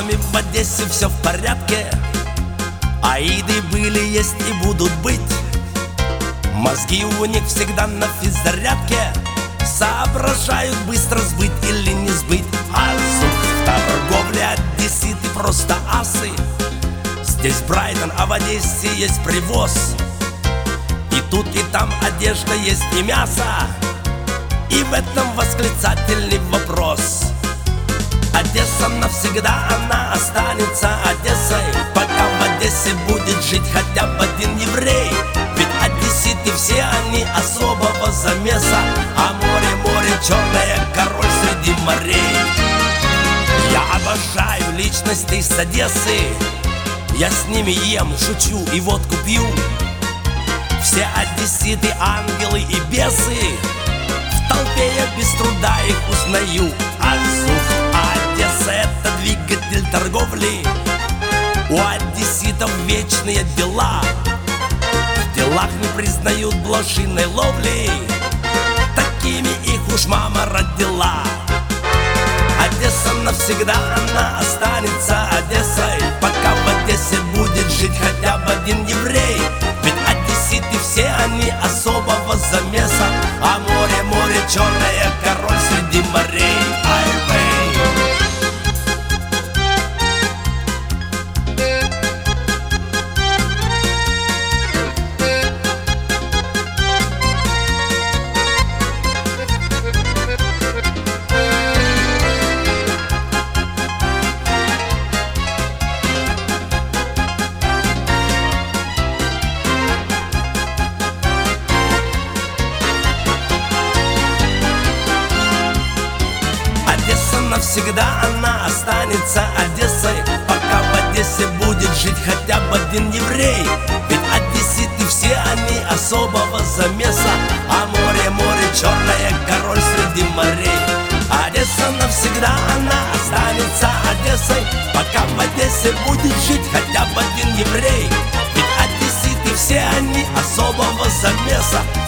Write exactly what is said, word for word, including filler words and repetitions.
одесситами в Одессе все в порядке. Аиды были, есть и будут быть. Мозги у них всегда на физзарядке. Соображают быстро сбыть или не сбыть. А в торговле одесситы просто асы. Здесь Брайтон, а в Одессе есть привоз. И тут и там одежда есть и мясо. И в этом восклицательный вопрос. Одесса навсегда, она останется Одессой, пока в Одессе будет жить хотя бы один еврей. Ведь одесситы все они особого замеса. А море, море черное, король среди морей. Я обожаю личностей с Одессы. Я с ними ем, шучу и водку пью. Все одесситы ангелы и бесы. В толпе я без труда их узнаю. Азух, Одесса — это двигатель торговли. У одесситов вечные дела. В делах не признают блошиной ловли. Такими их уж мама родила. Одесса навсегда, она останется Одессой, пока в Одессе будет жить хотя бы один еврей. Ведь одесситы все они особого замеса. А море, море черное, король среди морей. Ай-вей. Одесса навсегда, она останется Одессой, пока в Одессе будет жить хотя бы один еврей. Ведь одесситы все они особого замеса. А море, море черное, король среди морей. Одесса навсегда, она останется Одессой, пока в Одессе будет жить хотя бы один еврей. Ведь одесситы все они особого замеса.